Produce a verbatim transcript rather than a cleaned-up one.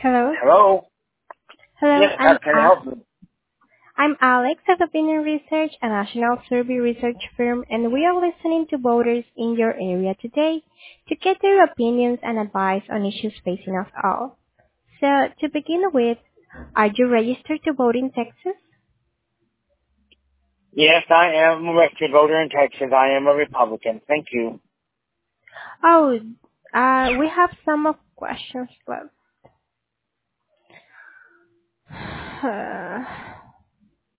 Hello. Hello? Hello, Yes, how I'm can I help Al- you? I'm Alex of Opinion Research, a national survey research firm, and we are listening to voters in your area today to get their opinions and advice on issues facing us all. So, to begin with, are you registered to vote in Texas? Yes, I am a registered voter in Texas. I am a Republican. Thank you. Oh, uh, we have some of questions left.